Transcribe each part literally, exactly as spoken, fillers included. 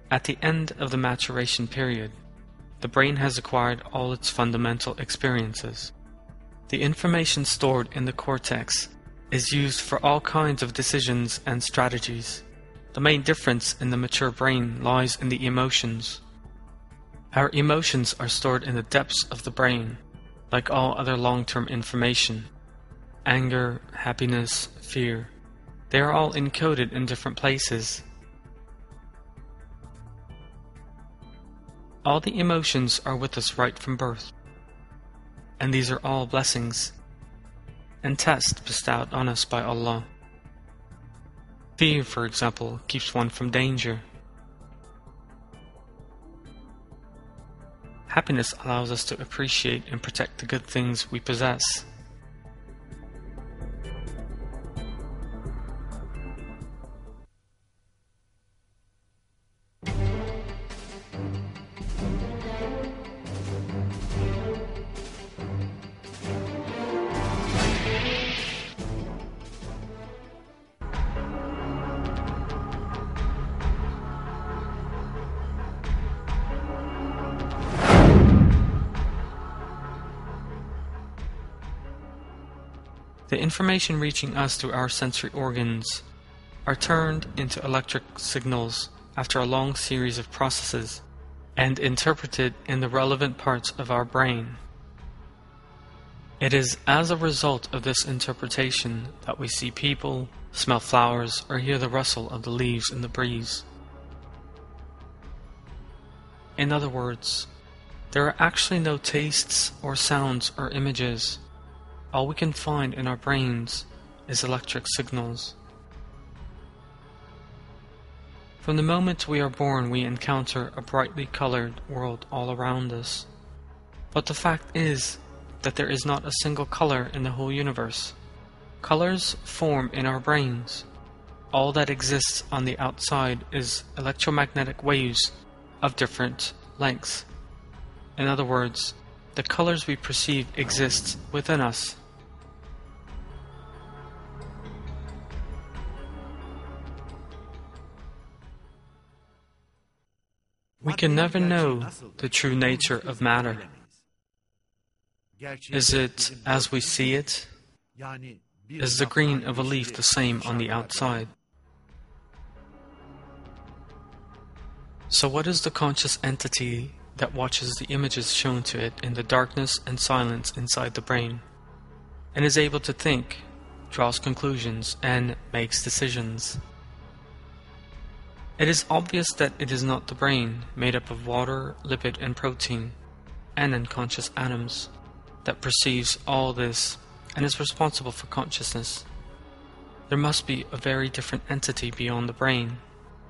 At the end of the maturation period, the brain has acquired all its fundamental experiences. The information stored in the cortex is used for all kinds of decisions and strategies. The main difference in the mature brain lies in the emotions. Our emotions are stored in the depths of the brain, like all other long-term information. Anger, happiness, fear. They are all encoded in different places. All the emotions are with us right from birth, and these are all blessings and tests bestowed on us by Allah. Fear, for example, keeps one from danger. Happiness allows us to appreciate and protect the good things we possess. The information reaching us through our sensory organs are turned into electric signals after a long series of processes and interpreted in the relevant parts of our brain. It is as a result of this interpretation that we see people, smell flowers, or hear the rustle of the leaves in the breeze. In other words, there are actually no tastes or sounds or images. All we can find in our brains is electric signals. From the moment we are born, we encounter a brightly colored world all around us. But the fact is that there is not a single color in the whole universe. Colors form in our brains. All that exists on the outside is electromagnetic waves of different lengths. In other words, the colors we perceive exist within us. We can never know the true nature of matter. Is it as we see it? Is the green of a leaf the same on the outside? So what is the conscious entity that watches the images shown to it in the darkness and silence inside the brain, and is able to think, draws conclusions, and makes decisions? It is obvious that it is not the brain, made up of water, lipid, and protein, and unconscious atoms, that perceives all this and is responsible for consciousness. There must be a very different entity beyond the brain.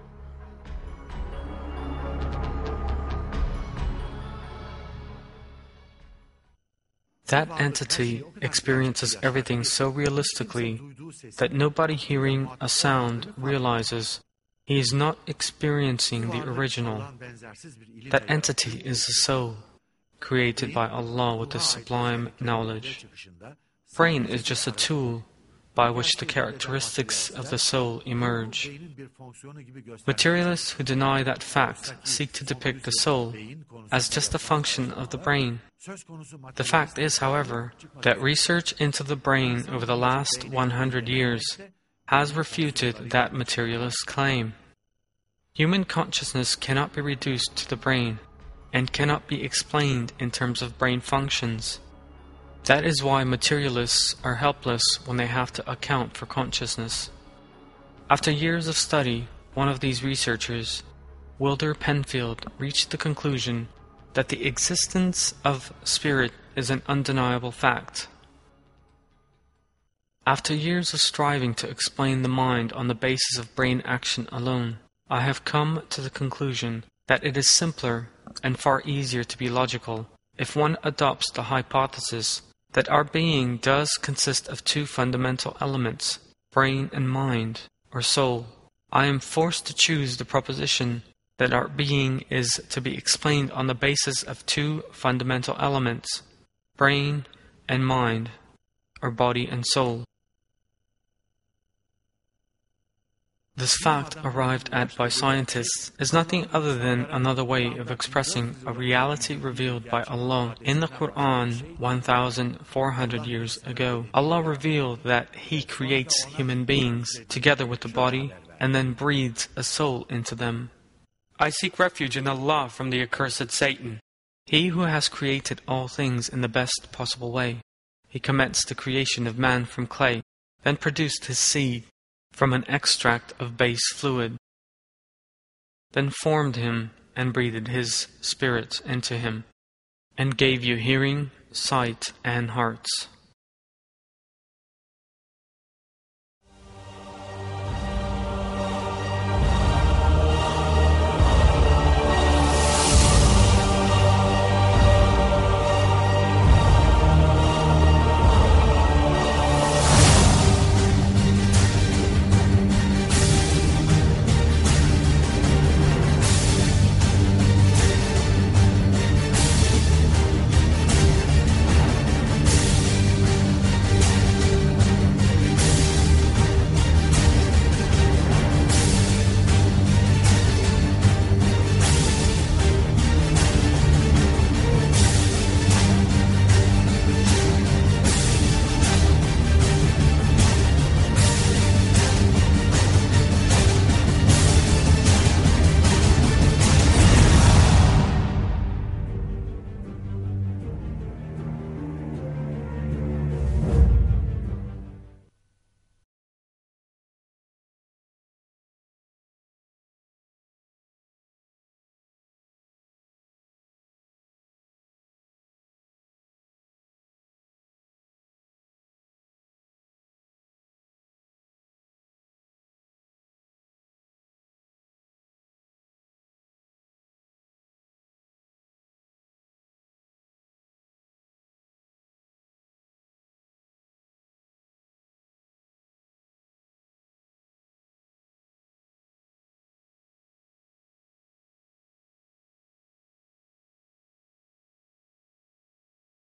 That entity experiences everything so realistically that nobody hearing a sound realizes he is not experiencing the original. That entity is the soul, created by Allah with a sublime knowledge. Brain is just a tool by which the characteristics of the soul emerge. Materialists who deny that fact seek to depict the soul as just a function of the brain. The fact is, however, that research into the brain over the last one hundred years has refuted that materialist claim. Human consciousness cannot be reduced to the brain and cannot be explained in terms of brain functions. That is why materialists are helpless when they have to account for consciousness. After years of study, one of these researchers, Wilder Penfield, reached the conclusion that the existence of spirit is an undeniable fact. After years of striving to explain the mind on the basis of brain action alone, I have come to the conclusion that it is simpler and far easier to be logical if one adopts the hypothesis that our being does consist of two fundamental elements, brain and mind, or soul. I am forced to choose the proposition that our being is to be explained on the basis of two fundamental elements, brain and mind, or body and soul. This fact, arrived at by scientists, is nothing other than another way of expressing a reality revealed by Allah in the Quran one thousand four hundred years ago. Allah revealed that He creates human beings together with the body and then breathes a soul into them. I seek refuge in Allah from the accursed Satan. He who has created all things in the best possible way. He commenced the creation of man from clay, then produced his seed from an extract of base fluid, then formed him and breathed his spirit into him, and gave you hearing, sight, and hearts.